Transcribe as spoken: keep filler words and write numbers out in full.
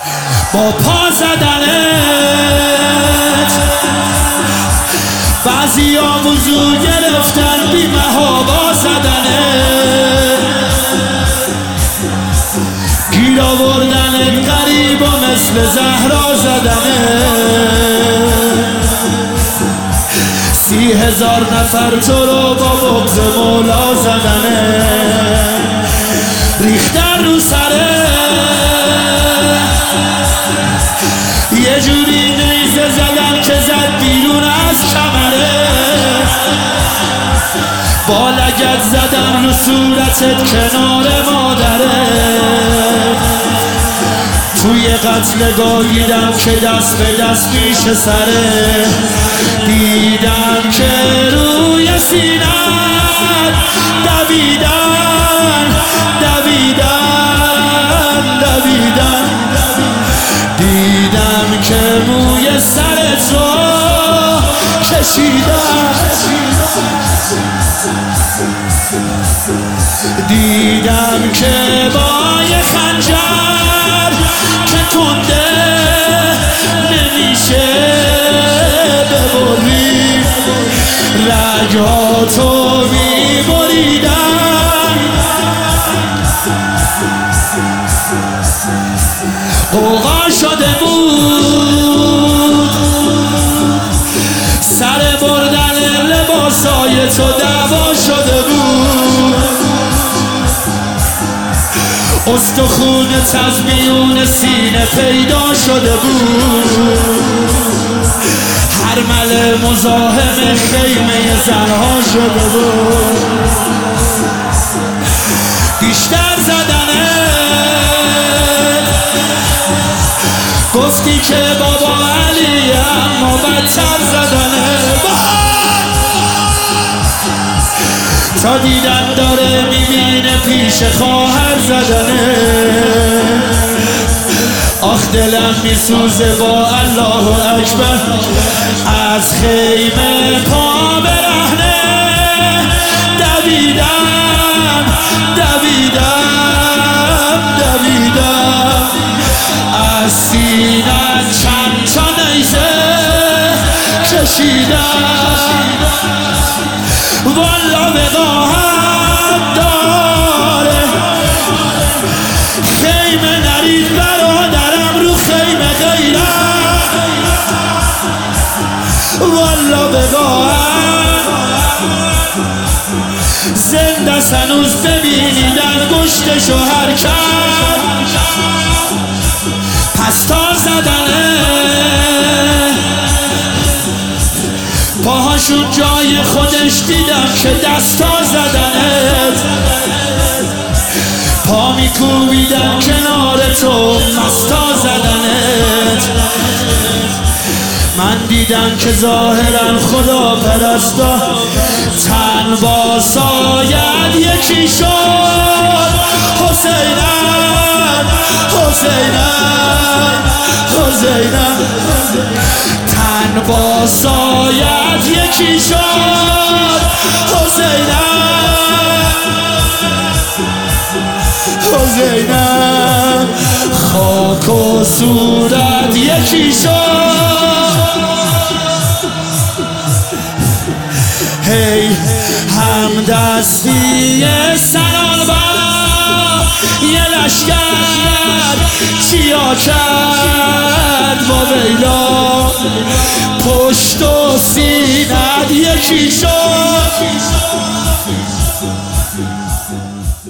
با پا زدنت بعضی ها وضو گرفتن بی محابا زدنت گیر آوردنت غریب و مثل زهرا زدنت سی هزار نفر تو رو با بغض مولا زدنت ریختن رو سره یه جوری نیزه زدن که زد بیرون از کمره با لگد زدن رو صورتت کنار مادره توی قتلگاه دیدم که دست به دست میشه سره دیدم که روی سینت دویدن دویدن دویدن دیدم که موی سرت رو کشیدن دیدم که با یه خنجر که کنده نمیشه ببری رگاتو میبریدن قوقا شده بود سر بردن لباسای تو دعوا شده بود استخونت از میون سینه پیدا شده بود هرمل مزاحم خیمه زنها شده بود بیشتر زدنه گفتی که بابا علی اما بدتر زدنه تا دیدن داره میبینه پیش خواهر زدنه آخ دلم میسوزه با الله اکبر از خیمه پا برهنه دویدم دویدم دویدم از سینه چند تا نیزه کشیدم والا وقاحت داره خیمه نرید برادرم رو خیمه غیرت والا وقاحت زنده سنوز ببینیدن گشتشو حرکت پس تا زدنه پاهاشون جای خودش دیدم که دستا زدنت پا میکوبیدم کنار تو مستا زدنت من دیدم که ظاهرا خدا پرستا تن با ساید یکی شد حسینم حسینم حسینم تن با ساید یکی شد حسینم حسینم خاک و صورت یکی شد هی همدستی سرالبا یه لشکر چیا کرد با ویلا پشت و سینت یکی شد